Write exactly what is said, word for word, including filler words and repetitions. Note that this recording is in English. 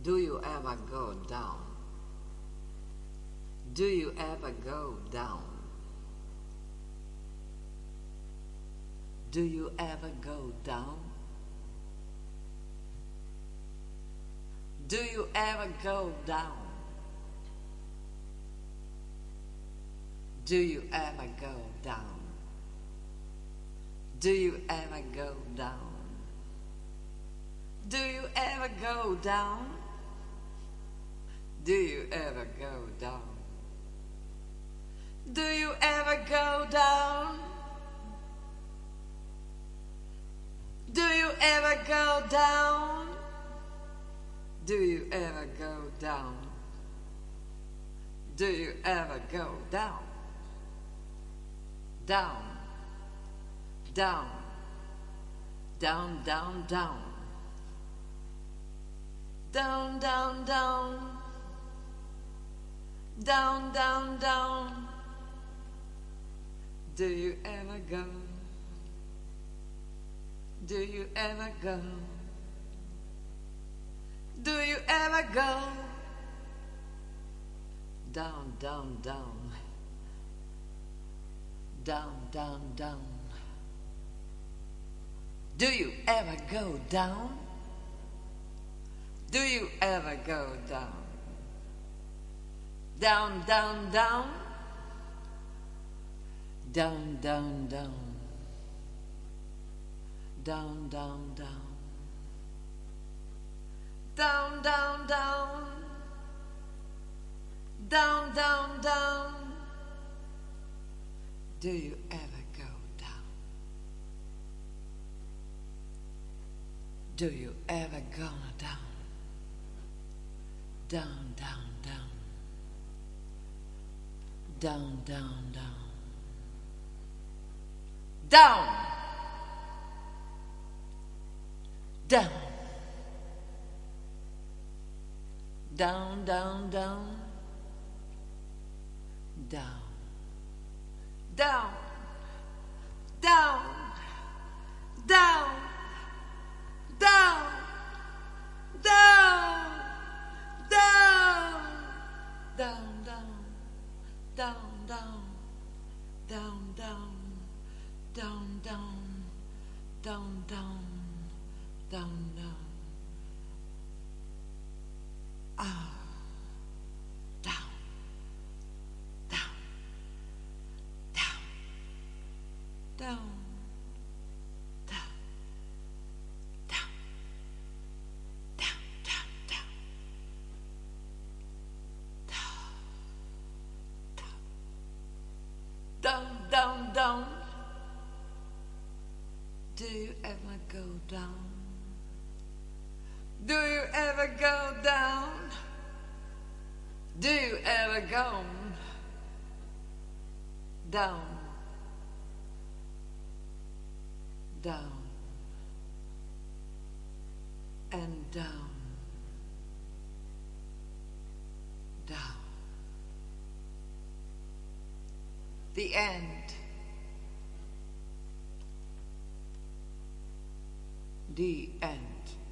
Do you ever go down? Do you ever go down? Do you ever go down? Do you ever go down? Do you ever go down? Do you ever go down? Do you ever go down? Do you ever go down? Do you ever go down? Do you ever go down? Do you ever go down? Do you ever go down? Down, down, down, down, down, down, down, down, down, down, down. Do you ever go? Do you ever go? Do you ever go? Down, down, down. Down, down, down. Do you ever go down? Do you ever go down? Down, down, down. Down, down, down. Down, down, down. Down, down, down. Down, down, down. Do you ever go down? Do you ever go down? Down, down, down. Down, down, down. Down. Down. Down, down, down. Down. Down, down, down, down, down, down, down, down, down, down, down, down, down, down, down, down, down. Ah. Down, down, down, down, down, down, down, down, down, down. Do you ever go down? Do you ever go down? Do you ever go down? Down and down, down. The end. The end.